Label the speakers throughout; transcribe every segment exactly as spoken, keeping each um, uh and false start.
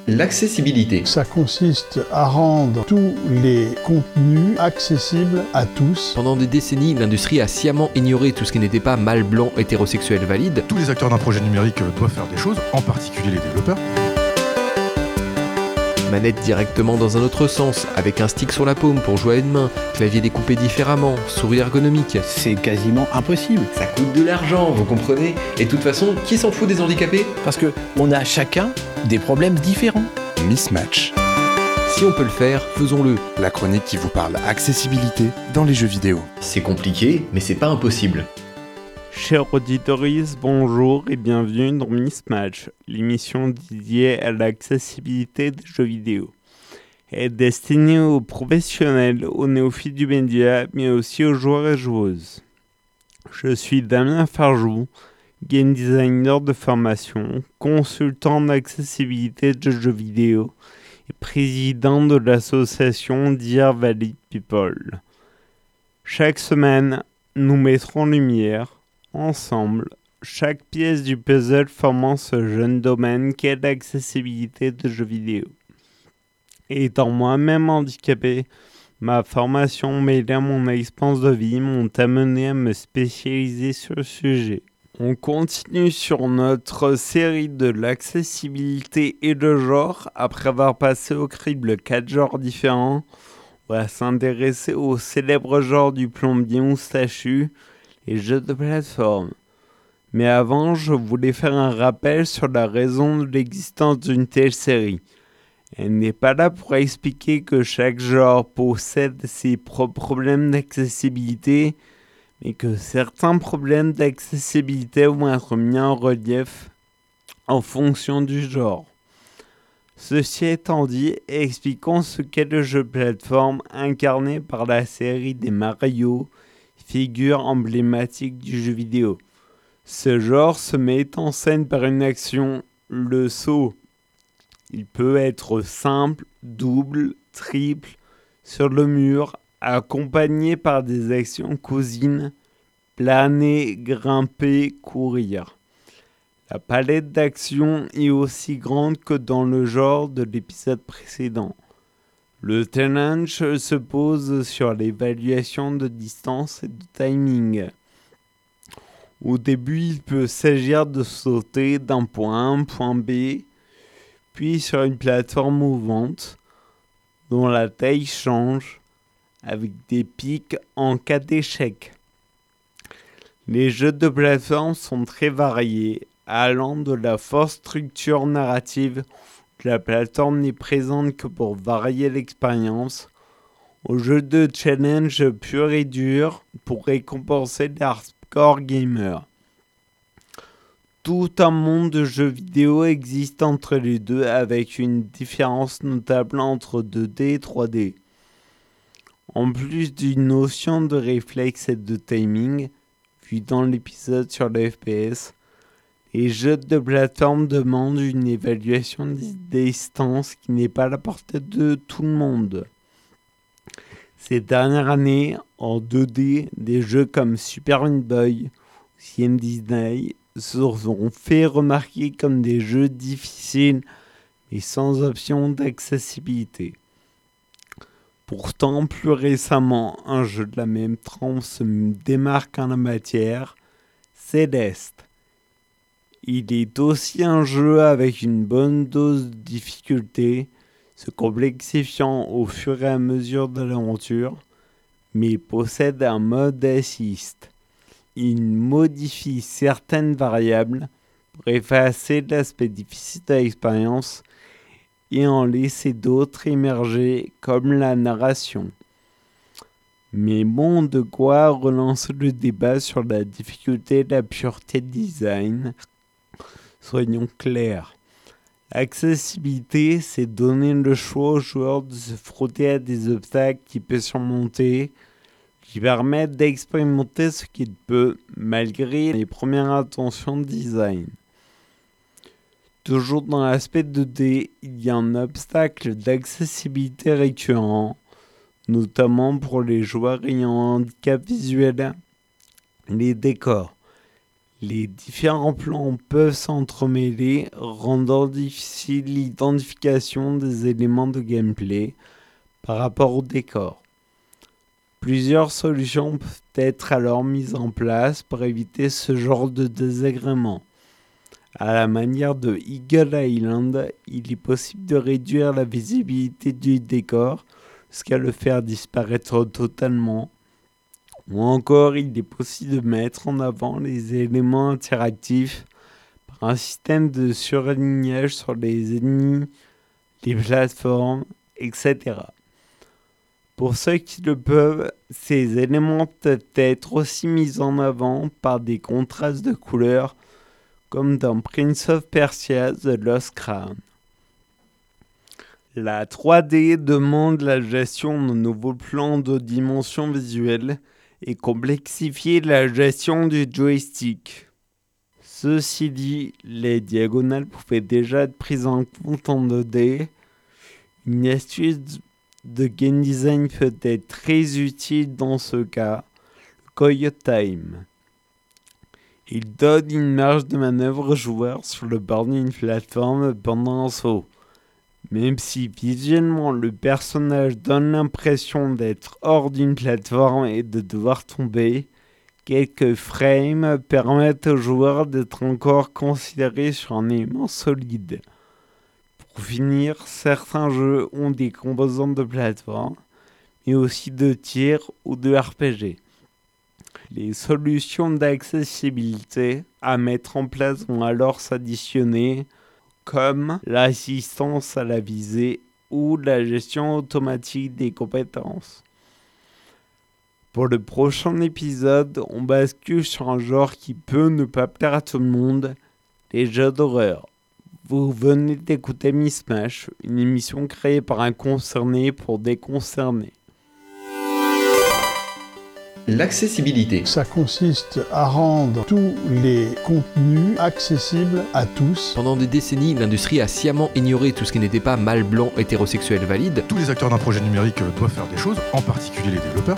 Speaker 1: L'accessibilité.
Speaker 2: Ça consiste à rendre tous les contenus accessibles à tous.
Speaker 1: Pendant des décennies, l'industrie a sciemment ignoré tout ce qui n'était pas mâle, blanc, hétérosexuel, valide.
Speaker 3: Tous les acteurs d'un projet numérique doivent faire des choses, en particulier les développeurs.
Speaker 1: Manette directement dans un autre sens, avec un stick sur la paume pour jouer à une main, clavier découpé différemment, souris ergonomique.
Speaker 4: C'est quasiment impossible.
Speaker 1: Ça coûte de l'argent, vous comprenez? Et de toute façon, qui s'en fout des handicapés?
Speaker 4: Parce que on a chacun des problèmes différents.
Speaker 5: Mismatch.
Speaker 1: Si on peut le faire, faisons-le.
Speaker 5: La chronique qui vous parle accessibilité dans les jeux vidéo.
Speaker 1: C'est compliqué, mais c'est pas impossible.
Speaker 6: Chers auditeurs, bonjour et bienvenue dans Mismatch, l'émission dédiée à l'accessibilité des jeux vidéo. Elle est destinée aux professionnels, aux néophytes du média, mais aussi aux joueurs et joueuses. Je suis Damien Farjou, game designer de formation, consultant d'accessibilité de jeux vidéo et président de l'association Dear Valid People. Chaque semaine, nous mettrons en lumière ensemble, chaque pièce du puzzle formant ce jeune domaine qu'est l'accessibilité de jeux vidéo. Étant moi-même handicapé, ma formation mêlée à mon expérience de vie m'ont amené à me spécialiser sur le sujet. On continue sur notre série de l'accessibilité et le genre. Après avoir passé au crible quatre genres différents, on va s'intéresser au célèbre genre du plombier moustachu, les jeux de plateforme. Mais avant, je voulais faire un rappel sur la raison de l'existence d'une telle série. Elle n'est pas là pour expliquer que chaque genre possède ses propres problèmes d'accessibilité, mais que certains problèmes d'accessibilité vont être mis en relief en fonction du genre. Ceci étant dit, expliquons ce qu'est le jeu de plateforme incarné par la série des Mario, figure emblématique du jeu vidéo. Ce genre se met en scène par une action, le saut. Il peut être simple, double, triple, sur le mur, accompagné par des actions cousines, planer, grimper, courir. La palette d'actions est aussi grande que dans le genre de l'épisode précédent. Le challenge se pose sur l'évaluation de distance et de timing. Au début, il peut s'agir de sauter d'un point A à un point B, puis sur une plateforme mouvante dont la taille change avec des pics en cas d'échec. Les jeux de plateforme sont très variés, allant de la forte structure narrative la plateforme n'est présente que pour varier l'expérience, aux jeux de challenge pur et dur pour récompenser les hardcore gamers. Tout un monde de jeux vidéo existe entre les deux avec une différence notable entre deux D et trois D. En plus d'une notion de réflexe et de timing, vu dans l'épisode sur le F P S, les jeux de plateforme demandent une évaluation de distance qui n'est pas à la portée de tout le monde. Ces dernières années, en deux D, des jeux comme Super Meat Boy ou C M Disney se sont fait remarquer comme des jeux difficiles et sans option d'accessibilité. Pourtant, plus récemment, un jeu de la même trempe se démarque en la matière, Céleste. Il est aussi un jeu avec une bonne dose de difficulté, se complexifiant au fur et à mesure de l'aventure, mais possède un mode assist. Il modifie certaines variables pour effacer l'aspect difficile de l'expérience et en laisser d'autres émerger comme la narration. Mais bon, de quoi relancer le débat sur la difficulté et la pureté de design. Soyons clairs. L'accessibilité, c'est donner le choix aux joueurs de se frotter à des obstacles qu'il peut surmonter, qui permettent d'expérimenter ce qu'il peut, malgré les premières intentions de design. Toujours dans l'aspect deux D, il y a un obstacle d'accessibilité récurrent, notamment pour les joueurs ayant un handicap visuel, les décors. Les différents plans peuvent s'entremêler, rendant difficile l'identification des éléments de gameplay par rapport au décor. Plusieurs solutions peuvent être alors mises en place pour éviter ce genre de désagrément. À la manière de Eagle Island, il est possible de réduire la visibilité du décor jusqu'à le faire disparaître totalement. Ou encore, il est possible de mettre en avant les éléments interactifs par un système de surlignage sur les ennemis, les plateformes, et cetera. Pour ceux qui le peuvent, ces éléments peuvent être aussi mis en avant par des contrastes de couleurs, comme dans Prince of Persia: The Lost Crown. La trois D demande la gestion de nouveaux plans de dimension visuelle et complexifie la gestion du joystick. Ceci dit, les diagonales pouvaient déjà être prises en compte en deux D. Une astuce de game design peut être très utile dans ce cas, le Coyote Time. Il donne une marge de manœuvre au joueur sur le bord d'une plateforme pendant un saut. Même si visuellement le personnage donne l'impression d'être hors d'une plateforme et de devoir tomber, quelques frames permettent au joueur d'être encore considéré sur un élément solide. Pour finir, certains jeux ont des composantes de plateforme, mais aussi de tir ou de R P G. Les solutions d'accessibilité à mettre en place vont alors s'additionner, comme l'assistance à la visée ou la gestion automatique des compétences. Pour le prochain épisode, on bascule sur un genre qui peut ne pas plaire à tout le monde, les jeux d'horreur. Vous venez d'écouter Mismatch, une émission créée par un concerné pour des concernés.
Speaker 1: L'accessibilité.
Speaker 2: Ça consiste à rendre tous les contenus accessibles à tous.
Speaker 1: Pendant des décennies, l'industrie a sciemment ignoré tout ce qui n'était pas mâle blanc hétérosexuel valide.
Speaker 3: Tous les acteurs d'un projet numérique doivent faire des choses, en particulier les développeurs.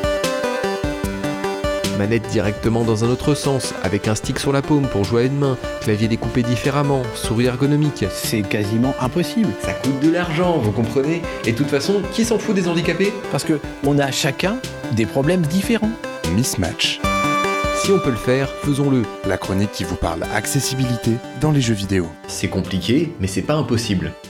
Speaker 1: Manette directement dans un autre sens, avec un stick sur la paume pour jouer à une main, clavier découpé différemment, souris ergonomique.
Speaker 4: C'est quasiment impossible.
Speaker 1: Ça coûte de l'argent, vous comprenez? Et de toute façon, qui s'en fout des handicapés?
Speaker 4: Parce que on a chacun des problèmes différents.
Speaker 5: Mismatch,
Speaker 1: Si on peut le faire, faisons-le.
Speaker 5: la chronique qui vous parle accessibilité dans les jeux vidéo.
Speaker 1: C'est compliqué, mais c'est pas impossible.